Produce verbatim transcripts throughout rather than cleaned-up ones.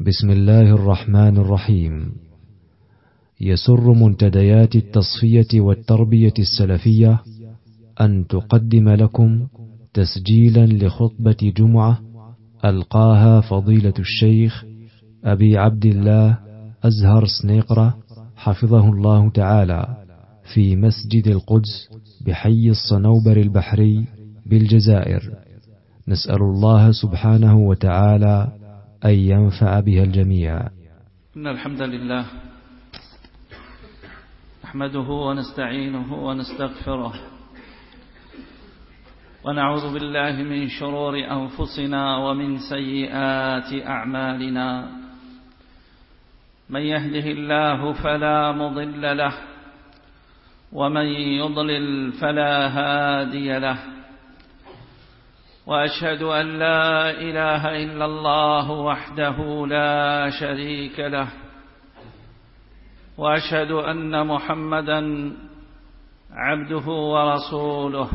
بسم الله الرحمن الرحيم. يسر منتديات التصفية والتربية السلفية أن تقدم لكم تسجيلا لخطبة جمعة ألقاها فضيلة الشيخ أبي عبد الله أزهر سنيقرة حفظه الله تعالى في مسجد القدس بحي الصنوبر البحري بالجزائر. نسأل الله سبحانه وتعالى أن ينفع بها الجميع. إن الحمد لله نحمده ونستعينه ونستغفره ونعوذ بالله من شرور أنفسنا ومن سيئات أعمالنا. من يهده الله فلا مضل له ومن يضلل فلا هادي له، وأشهد أن لا إله إلا الله وحده لا شريك له، وأشهد أن محمدا عبده ورسوله.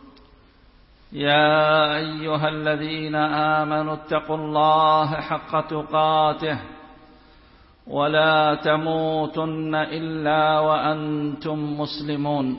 يا أيها الذين آمنوا اتقوا الله حق تقاته ولا تموتن إلا وأنتم مسلمون.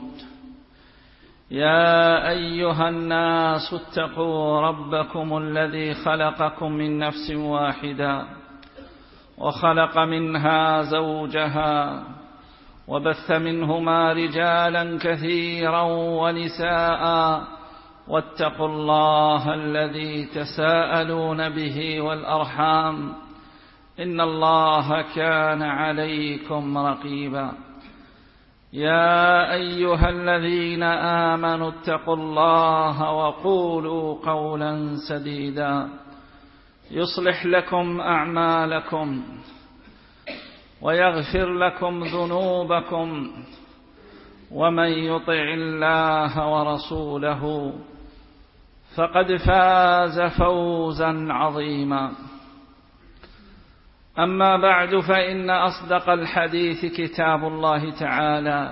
يا أيها الناس اتقوا ربكم الذي خلقكم من نفس واحدة وخلق منها زوجها وبث منهما رجالا كثيرا ونساء، واتقوا الله الذي تساءلون به والأرحام إن الله كان عليكم رقيبا. يا أيها الذين آمنوا اتقوا الله وقولوا قولا سديدا يصلح لكم أعمالكم ويغفر لكم ذنوبكم، ومن يطع الله ورسوله فقد فاز فوزا عظيما. أما بعد، فإن أصدق الحديث كتاب الله تعالى،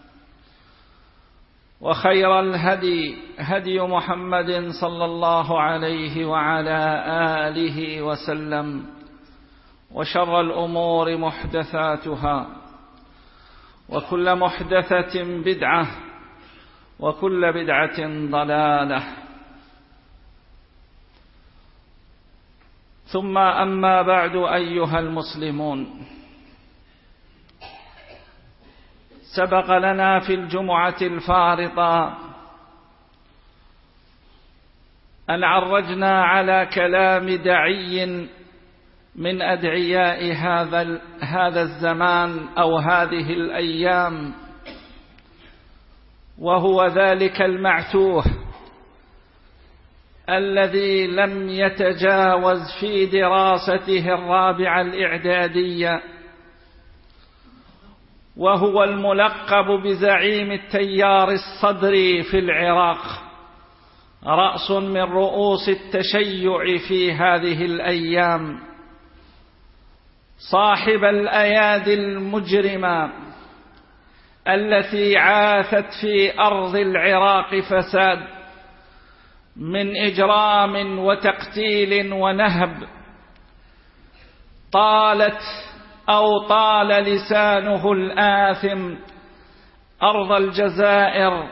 وخير الهدي هدي محمد صلى الله عليه وعلى آله وسلم، وشر الأمور محدثاتها، وكل محدثة بدعة، وكل بدعة ضلالة. ثم أما بعد، أيها المسلمون، سبق لنا في الجمعة الفارطة أن عرجنا على كلام داعي من أدعياء هذا هذا الزمان أو هذه الأيام، وهو ذلك المعتوه الذي لم يتجاوز في دراسته الرابعة الإعدادية، وهو الملقب بزعيم التيار الصدري في العراق، رأس من رؤوس التشيع في هذه الأيام، صاحب الأيادي المجرمة التي عاثت في أرض العراق فساد من إجرام وتقتيل ونهب. طالت أو طال لسانه الآثم أرض الجزائر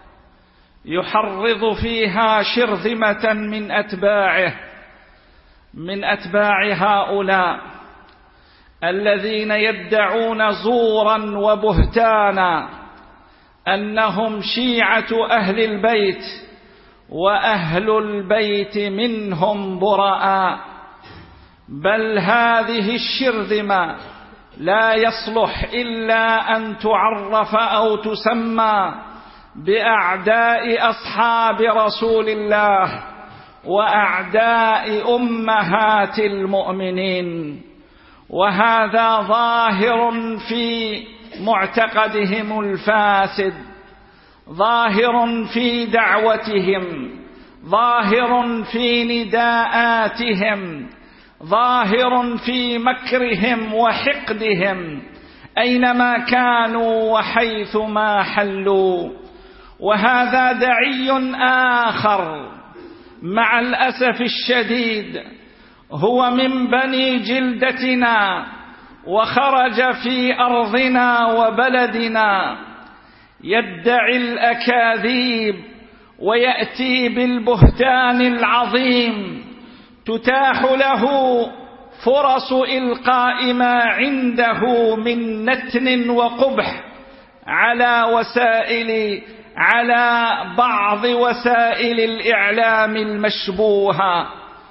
يحرض فيها شرذمة من أتباعه من أتباع هؤلاء الذين يدعون زورا وبهتانا أنهم شيعة أهل البيت، وأهل البيت منهم براء. بل هذه الشرذمة لا يصلح إلا أن تعرف أو تسمى بأعداء أصحاب رسول الله وأعداء أمهات المؤمنين، وهذا ظاهر في معتقدهم الفاسد، ظاهر في دعوتهم، ظاهر في نداءاتهم، ظاهر في مكرهم وحقدهم أينما كانوا وحيثما حلوا. وهذا داعي آخر مع الأسف الشديد هو من بني جلدتنا وخرج في أرضنا وبلدنا، يدعي الأكاذيب ويأتي بالبهتان العظيم، تتاح له فرص إلقاء ما عنده من نتن وقبح على وسائل على بعض وسائل الإعلام المشبوهة،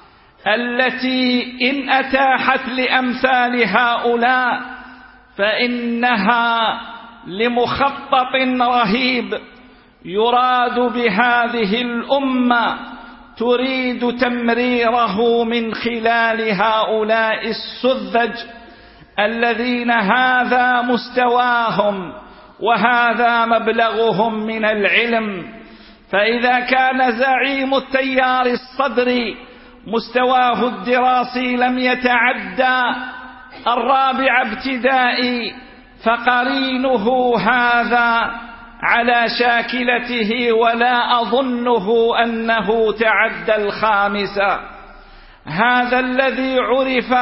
التي إن أتاحت لأمثال هؤلاء فإنها لمخطط رهيب يراد بهذه الأمة، تريد تمريره من خلال هؤلاء السذج الذين هذا مستواهم وهذا مبلغهم من العلم. فإذا كان زعيم التيار الصدري مستواه الدراسي لم يتعدى الرابع ابتدائي، فقرينه هذا على شاكلته ولا أظنه أنه تعدى الخامسة. هذا الذي عرف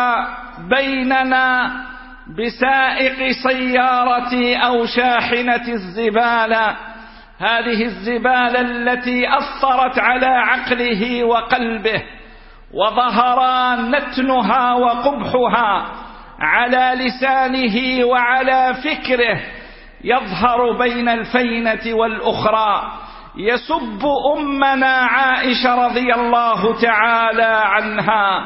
بيننا بسائق سيارة أو شاحنة الزبالة، هذه الزبالة التي أثرت على عقله وقلبه وظهر نتنها وقبحها على لسانه وعلى فكره، يظهر بين الفينة والأخرى، يسب أمنا عائشة رضي الله تعالى عنها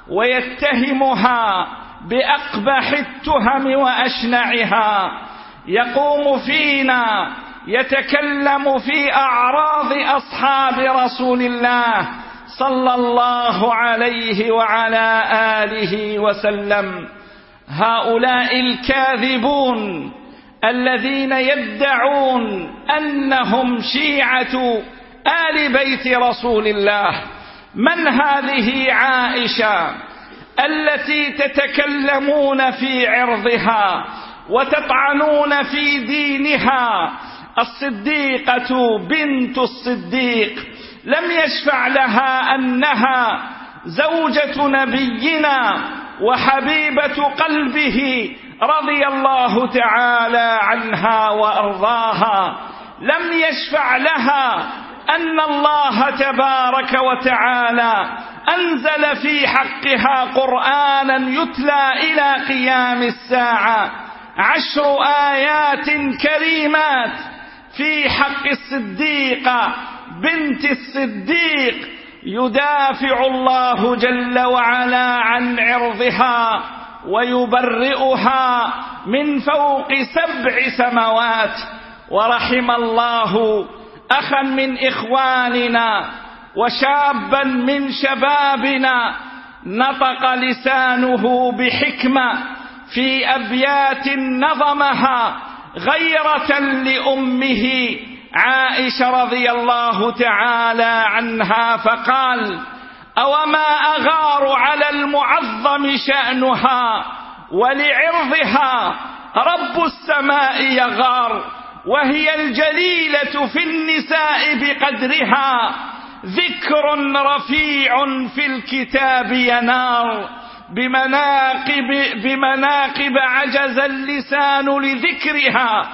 ويتهمها بأقبح التهم وأشنعها، يقوم فينا يتكلم في أعراض أصحاب رسول الله صلى الله عليه وعلى آله وسلم. هؤلاء الكاذبون الذين يدعون أنهم شيعة آل بيت رسول الله، من هذه عائشة التي تتكلمون في عرضها وتطعنون في دينها؟ الصديقة بنت الصديق لم يشفع لها أنها زوجة نبينا وحبيبة قلبه رضي الله تعالى عنها وأرضاها، لم يشفع لها أن الله تبارك وتعالى أنزل في حقها قرآنا يتلى إلى قيام الساعة، عشر آيات كريمات في حق الصديقة بنت الصديق، يدافع الله جل وعلا عن عرضها ويبرئها من فوق سبع سماوات. ورحم الله أخا من إخواننا وشابا من شبابنا نطق لسانه بحكمة في أبيات نظمها غيرة لأمه عائشة رضي الله تعالى عنها، فقال: أوما أغار على المعظم شأنها ولعرضها رب السماء يغار، وهي الجليلة في النساء بقدرها ذكر رفيع في الكتاب ينار، بمناقب, بمناقب عجز اللسان لذكرها،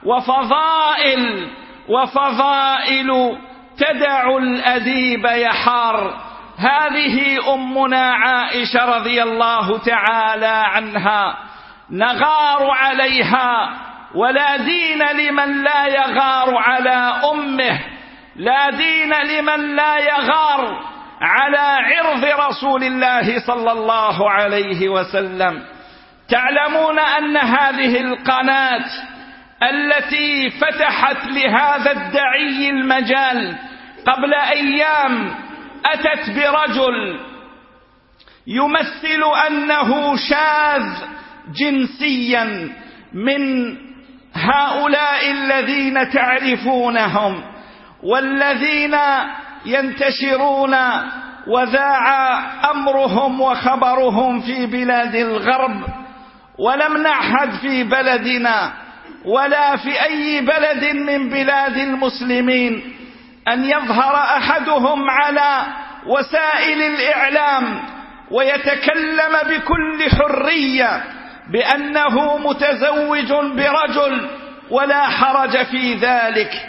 وفضائل وفضائل تدع الأديب يحار. هذه أمنا عائشة رضي الله تعالى عنها، نغار عليها، ولا دين لمن لا يغار على أمه، لا دين لمن لا يغار على عرض رسول الله صلى الله عليه وسلم. تعلمون أن هذه القناة التي فتحت لهذا الدعي المجال قبل أيام أتت برجل يمثل أنه شاذ جنسيا من هؤلاء الذين تعرفونهم والذين ينتشرون وذاع أمرهم وخبرهم في بلاد الغرب، ولم نعهد في بلدنا ولا في أي بلد من بلاد المسلمين أن يظهر أحدهم على وسائل الإعلام ويتكلم بكل حرية بأنه متزوج برجل ولا حرج في ذلك.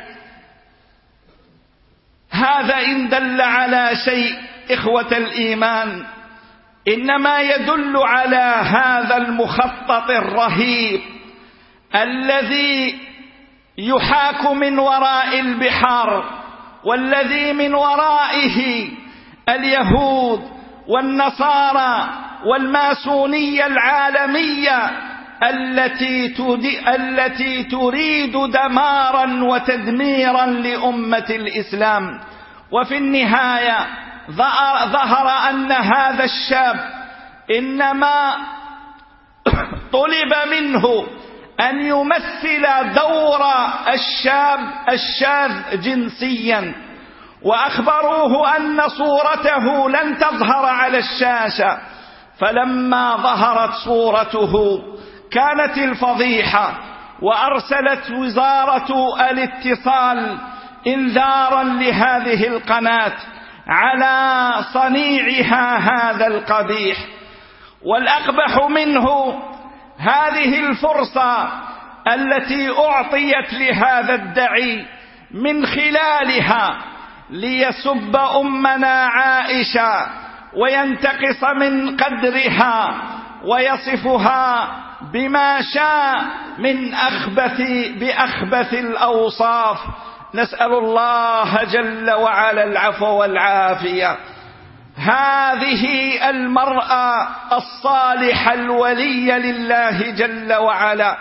هذا إن دل على شيء إخوة الإيمان إنما يدل على هذا المخطط الرهيب الذي يحاك من وراء البحار، والذي من ورائه اليهود والنصارى والماسونية العالمية التي التي تريد دمارا وتدميرا لأمة الإسلام. وفي النهاية ظهر أن هذا الشاب إنما طلب منه أن يمثل دور الشاب الشاذ جنسيا، وأخبروه أن صورته لن تظهر على الشاشة. فلما ظهرت صورته كانت الفضيحة، وأرسلت وزارة الاتصال إنذارا لهذه القناة على صنيعها هذا القبيح. والأقبح منه هذه الفرصة التي أعطيت لهذا الدعي من خلالها ليسب أمنا عائشة وينتقص من قدرها ويصفها بما شاء من أخبث بأخبث الأوصاف. نسأل الله جل وعلا العفو والعافية. هذه المرأة الصالحة الولية لله جل وعلا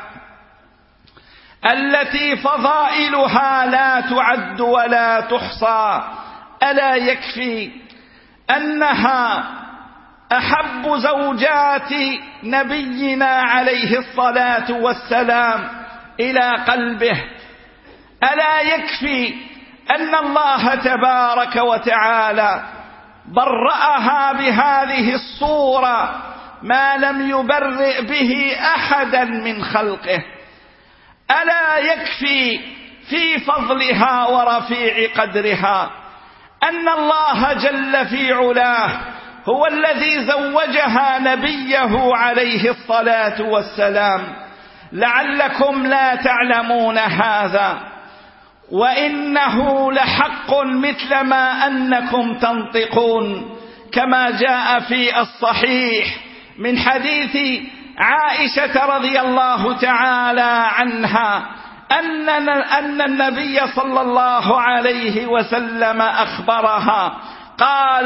التي فضائلها لا تعد ولا تحصى، ألا يكفي أنها أحب زوجات نبينا عليه الصلاة والسلام إلى قلبه؟ ألا يكفي أن الله تبارك وتعالى برأها بهذه الصورة ما لم يبرئ به أحدا من خلقه؟ ألا يكفي في فضلها ورفيع قدرها أن الله جل في علاه هو الذي زوجها نبيه عليه الصلاة والسلام؟ لعلكم لا تعلمون هذا، وإنه لحق مثل ما أنكم تنطقون، كما جاء في الصحيح من حديث عائشة رضي الله تعالى عنها أن أن النبي صلى الله عليه وسلم أخبرها قال: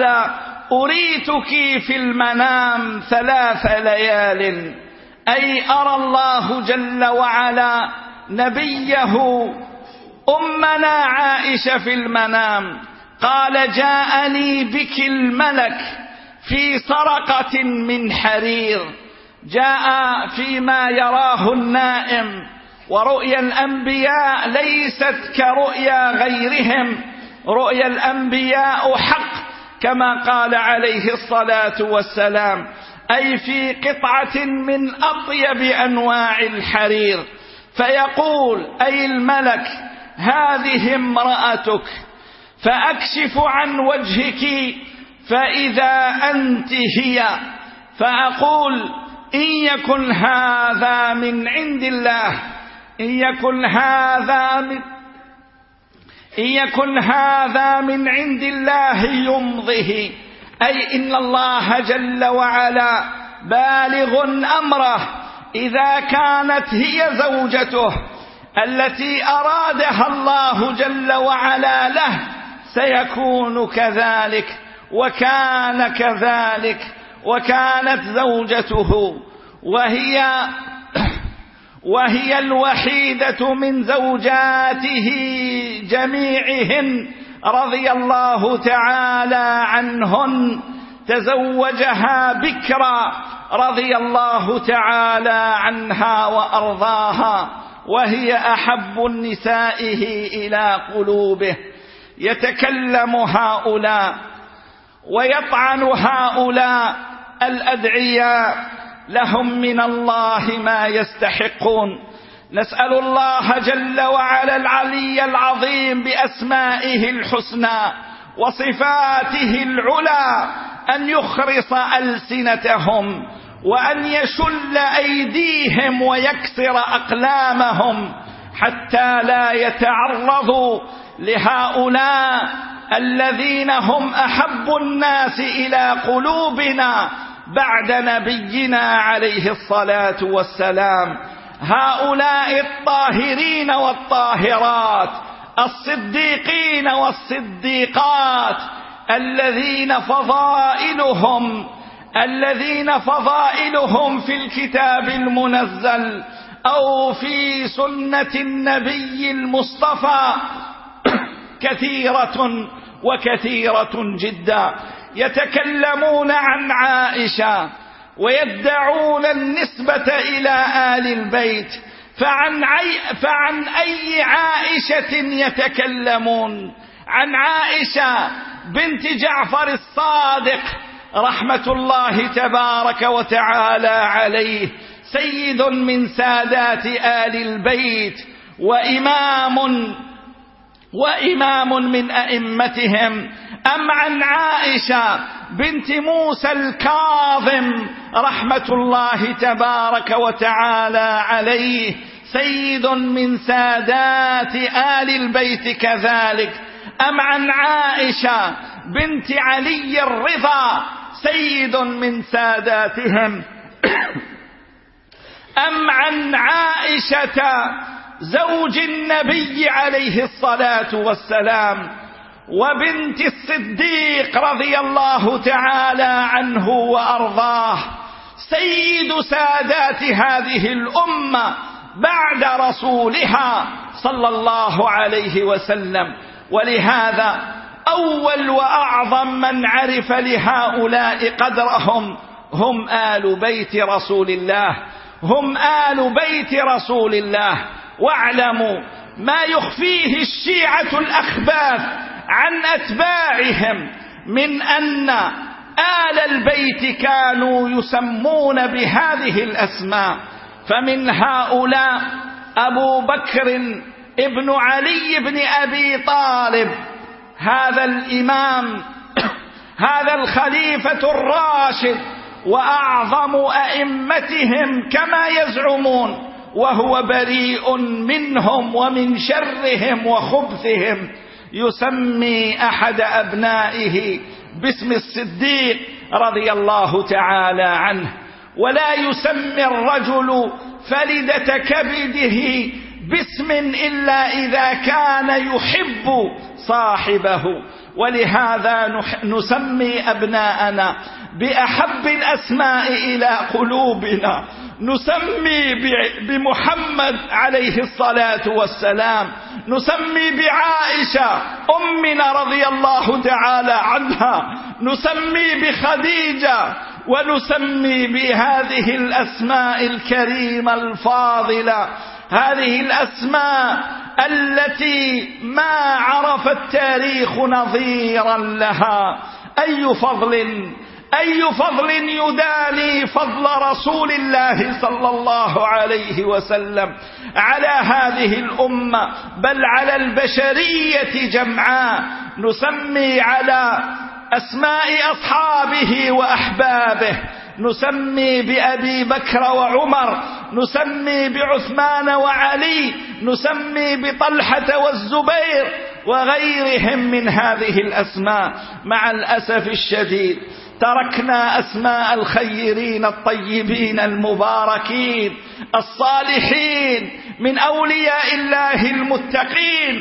أريتك في المنام ثلاث ليال، أي أرى الله جل وعلا نبيه أمنا عائشة في المنام. قال: جاءني بك الملك في سرقة من حرير. جاء فيما يراه النائم، ورؤيا الأنبياء ليست كرؤيا غيرهم، رؤيا الأنبياء حق كما قال عليه الصلاة والسلام، أي في قطعة من أطيب أنواع الحرير. فيقول أي الملك: هذه امرأتك. فأكشف عن وجهك فإذا أنت هي، فأقول: إن يكن هذا من عند الله، إن يكن هذا من إن يكن هذا من عند الله يمضه، أي إن الله جل وعلا بالغ أمره إذا كانت هي زوجته التي أرادها الله جل وعلا له سيكون كذلك. وكان كذلك، وكانت زوجته وهي وهي الوحيدة من زوجاته جميعهن رضي الله تعالى عنهن، تزوجها بكرا رضي الله تعالى عنها وأرضاها، وهي أحب نسائه إلى قلوبه. يتكلم هؤلاء ويطعن هؤلاء الأدعياء لهم من الله ما يستحقون. نسأل الله جل وعلا العلي العظيم بأسمائه الحسنى وصفاته العلى أن يخرص ألسنتهم وأن يشل أيديهم ويكسر أقلامهم حتى لا يتعرضوا لهؤلاء الذين هم أحب الناس إلى قلوبنا بعد نبينا عليه الصلاة والسلام، هؤلاء الطاهرين والطاهرات، الصديقين والصديقات، الذين فضائلهم الذين فضائلهم في الكتاب المنزل أو في سنة النبي المصطفى كثيرة وكثيرة جدا. يتكلمون عن عائشة ويدعون النسبة إلى آل البيت، فعن, عي فعن أي عائشة يتكلمون؟ عن عائشة بنت جعفر الصادق رحمة الله تبارك وتعالى عليه، سيد من سادات آل البيت وإمام وإمام من أئمتهم، أم عن عائشة بنت موسى الكاظم رحمة الله تبارك وتعالى عليه، سيد من سادات آل البيت كذلك، أم عن عائشة بنت علي الرضا سيد من ساداتهم، أم عن عائشة زوج النبي عليه الصلاة والسلام وبنت الصديق رضي الله تعالى عنه وأرضاه، سيد سادات هذه الأمة بعد رسولها صلى الله عليه وسلم. ولهذا أول وأعظم من عرف لهؤلاء قدرهم هم آل بيت رسول الله، هم آل بيت رسول الله. واعلموا ما يخفيه الشيعة الأخباث عن أتباعهم من أن آل البيت كانوا يسمون بهذه الأسماء، فمن هؤلاء أبو بكر ابن علي بن أبي طالب، هذا الإمام هذا الخليفة الراشد وأعظم أئمتهم كما يزعمون، وهو بريء منهم ومن شرهم وخبثهم، يسمي أحد أبنائه باسم الصديق رضي الله تعالى عنه، ولا يسمي الرجل فلدة كبده باسم إلا إذا كان يحب صاحبه. ولهذا نسمي أبناءنا بأحب الأسماء إلى قلوبنا، نسمي بمحمد عليه الصلاة والسلام، نسمي بعائشة أمنا رضي الله تعالى عنها، نسمي بخديجة، ونسمي بهذه الأسماء الكريمة الفاضلة، هذه الأسماء التي ما عرف التاريخ نظيرا لها. أي فضل أي فضل يداني فضل رسول الله صلى الله عليه وسلم على هذه الأمة، بل على البشرية جمعاء. نسمي على أسماء أصحابه وأحبابه، نسمي بأبي بكر وعمر، نسمي بعثمان وعلي، نسمي بطلحة والزبير وغيرهم من هذه الأسماء. مع الأسف الشديد تركنا أسماء الخيرين الطيبين المباركين الصالحين من أولياء الله المتقين،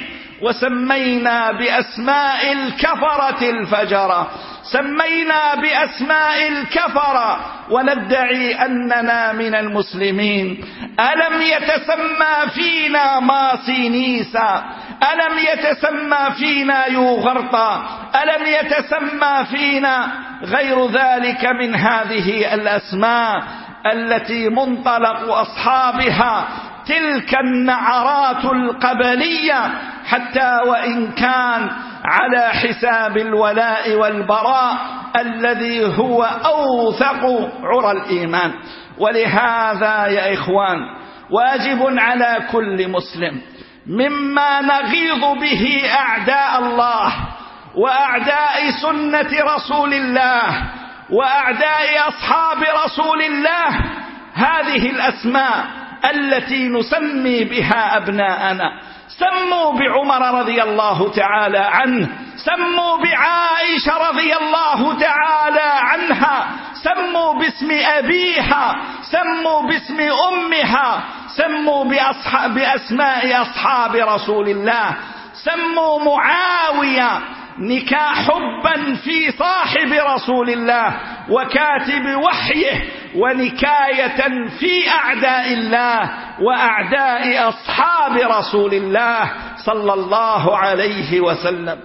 وسمينا بأسماء الكفرة الفجرة، سمينا بأسماء الكفرة وندعي أننا من المسلمين. ألم يتسمى فينا ماسينيسا؟ ألم يتسمى فينا يوغرطا؟ ألم يتسمى فينا غير ذلك من هذه الأسماء التي منطلق أصحابها تلك النعرات القبلية، حتى وإن كان على حساب الولاء والبراء الذي هو أوثق عرى الإيمان. ولهذا يا إخوان واجب على كل مسلم مما نغيظ به أعداء الله وأعداء سنة رسول الله وأعداء أصحاب رسول الله هذه الأسماء التي نسمي بها أبناءنا. سموا بعمر رضي الله تعالى عنه، سموا بعائشة رضي الله تعالى عنها، سموا باسم أبيها، سموا باسم أمها، سموا بأصحاب بأسماء أصحاب رسول الله، سموا معاوية نكاح حبا في صاحب رسول الله وكاتب وحيه، ونكاية في أعداء الله وأعداء أصحاب رسول الله صلى الله عليه وسلم.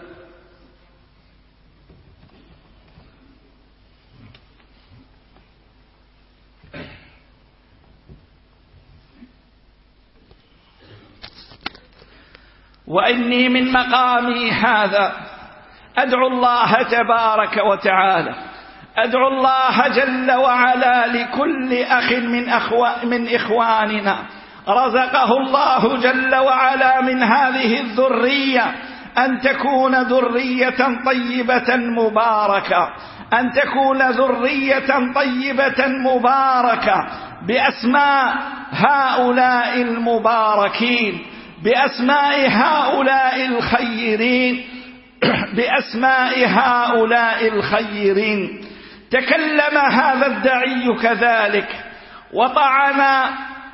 وإني من مقامي هذا أدعو الله تبارك وتعالى، أدعو الله جل وعلا لكل أخ من, أخو من إخواننا رزقه الله جل وعلا من هذه الذرية أن تكون ذرية طيبة مباركة، أن تكون ذرية طيبة مباركة بأسماء هؤلاء المباركين، بأسماء هؤلاء الخيرين، بأسماء هؤلاء الخيرين. تكلم هذا الداعي كذلك وطعن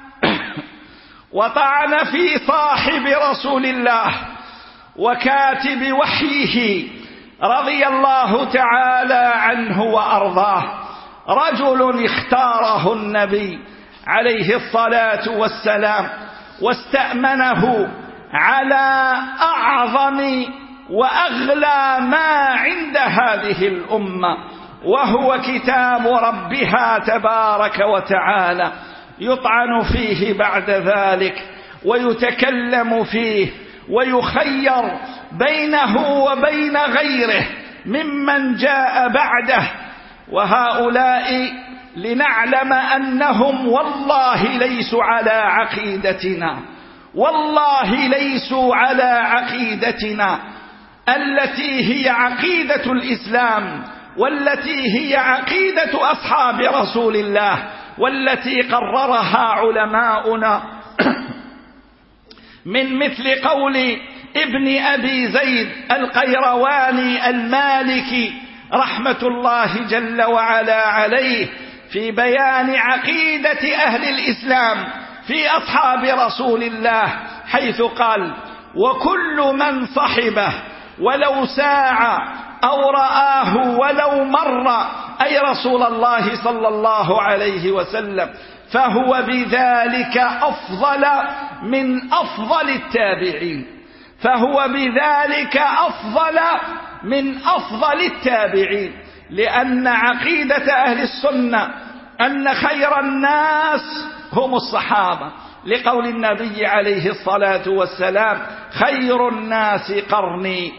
وطعن في صاحب رسول الله وكاتب وحيه رضي الله تعالى عنه وأرضاه، رجل اختاره النبي عليه الصلاة والسلام واستأمنه على أعظم وأغلى ما عند هذه الأمة، وهو كتاب ربها تبارك وتعالى، يطعن فيه بعد ذلك ويتكلم فيه ويخير بينه وبين غيره ممن جاء بعده. وهؤلاء لنعلم أنهم والله ليسوا على عقيدتنا، والله ليسوا على عقيدتنا التي هي عقيدة الإسلام، والتي هي عقيدة أصحاب رسول الله، والتي قررها علماؤنا من مثل قول ابن أبي زيد القيرواني المالكي رحمة الله جل وعلا عليه في بيان عقيدة أهل الإسلام في أصحاب رسول الله، حيث قال: وكل من صحبه ولو ساعة أو رآه ولو مر، أي رسول الله صلى الله عليه وسلم، فهو بذلك أفضل من أفضل التابعين، فهو بذلك أفضل من أفضل التابعين، لأن عقيدة أهل السنة أن خير الناس هم الصحابة، لقول النبي عليه الصلاة والسلام: خير الناس قرني،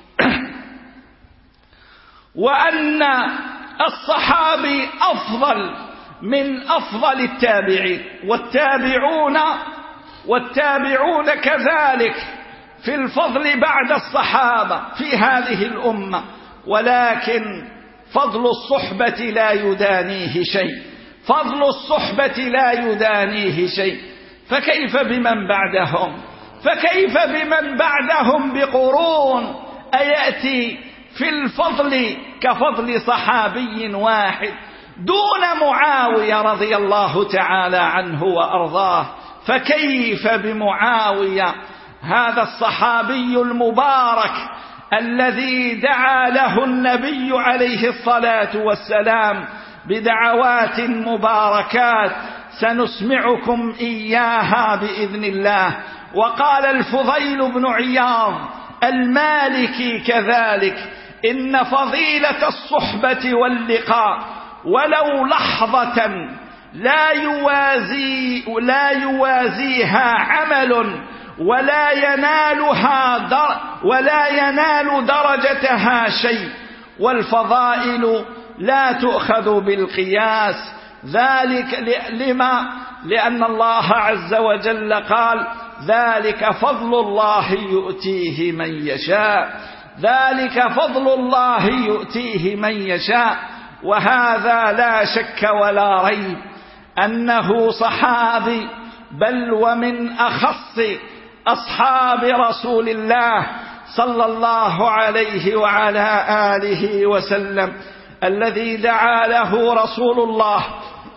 وأن الصحابي أفضل من أفضل التابعين، والتابعون والتابعون كذلك في الفضل بعد الصحابة في هذه الأمة، ولكن فضل الصحبة لا يدانيه شيء، فضل الصحبة لا يدانيه شيء. فكيف بمن بعدهم؟ فكيف بمن بعدهم بقرون؟ أيأتي في الفضل كفضل صحابي واحد دون معاوية رضي الله تعالى عنه وأرضاه؟ فكيف بمعاوية هذا الصحابي المبارك الذي دعا له النبي عليه الصلاة والسلام بدعوات مباركات سنسمعكم إياها بإذن الله. وقال الفضيل بن عياض المالكي كذلك: إن فضيلة الصحبة واللقاء ولو لحظة لا يوازي لا يوازيها عمل ولا ينالها در ولا ينال درجتها شيء، والفضائل لا تؤخذ بالقياس، ذلك لما لأن الله عز وجل قال: ذلك فضل الله يؤتيه من يشاء، ذلك فضل الله يؤتيه من يشاء. وهذا لا شك ولا ريب أنه صحابي، بل ومن أخص أصحاب رسول الله صلى الله عليه وعلى آله وسلم، الذي دعا له رسول الله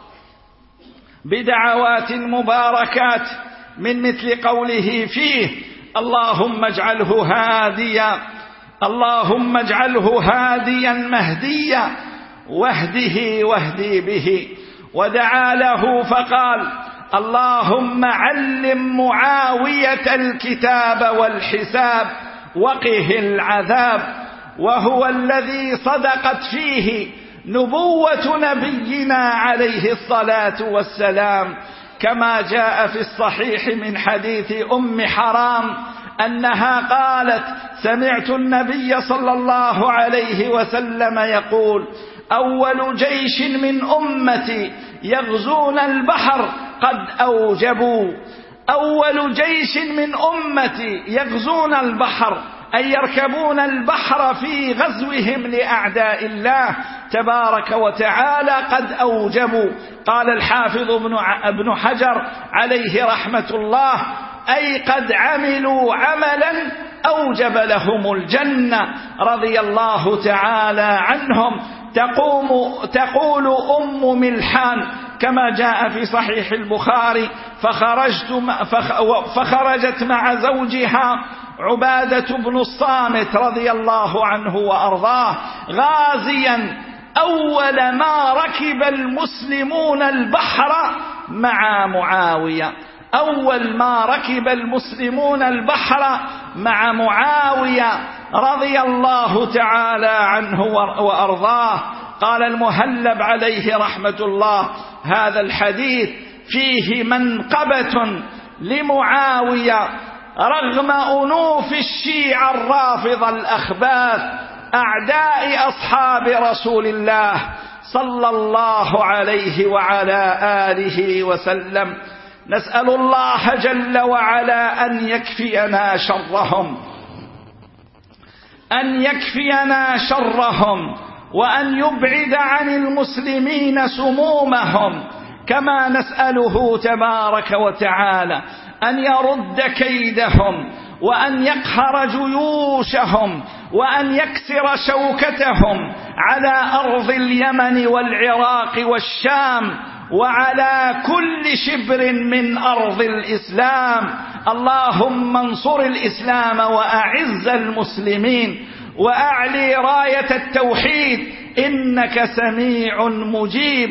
بدعوات مباركات من مثل قوله فيه: اللهم اجعله هاديا، اللهم اجعله هاديا مهديا واهده واهدي به. ودعا له فقال: اللهم علم معاوية الكتاب والحساب وقه العذاب. وهو الذي صدقت فيه نبوة نبينا عليه الصلاة والسلام، كما جاء في الصحيح من حديث أم حرام أنها قالت: سمعت النبي صلى الله عليه وسلم يقول: أول جيش من أمتي يغزون البحر قد أوجبوا. أول جيش من أمتي يغزون البحر، أي يركبون البحر في غزوهم لأعداء الله تبارك وتعالى، قد أوجبوا. قال الحافظ ابن حجر عليه رحمة الله: أي قد عملوا عملا أوجب لهم الجنة رضي الله تعالى عنهم. تقوم تقول أم ملحان كما جاء في صحيح البخاري: فخرجت فخرجت مع زوجها عبادة بن الصامت رضي الله عنه وأرضاه غازيا، أول ما ركب المسلمون البحر مع معاوية، أول ما ركب المسلمون البحر مع معاوية رضي الله تعالى عنه وأرضاه. قال المهلب عليه رحمة الله: هذا الحديث فيه منقبة لمعاوية رغم أنوف الشيعة الرافضة الأخباث أعداء أصحاب رسول الله صلى الله عليه وعلى آله وسلم. نسأل الله جل وعلا أن يكفينا شرهم، أن يكفينا شرهم، وأن يبعد عن المسلمين سمومهم، كما نسأله تبارك وتعالى أن يرد كيدهم، وأن يقهر جيوشهم، وأن يكسر شوكتهم على أرض اليمن والعراق والشام، وعلى كل شبر من أرض الإسلام. اللهم انصر الإسلام وأعز المسلمين، وأعلي راية التوحيد، إنك سميع مجيب.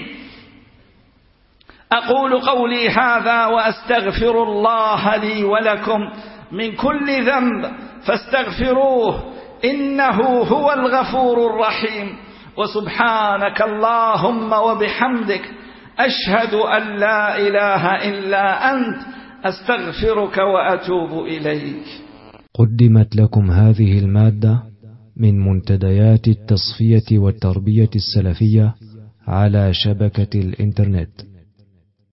أقول قولي هذا وأستغفر الله لي ولكم من كل ذنب فاستغفروه إنه هو الغفور الرحيم. وسبحانك اللهم وبحمدك أشهد أن لا إله إلا أنت أستغفرك وأتوب إليك. قدمت لكم هذه المادة من منتديات التصفية والتربية السلفية على شبكة الإنترنت.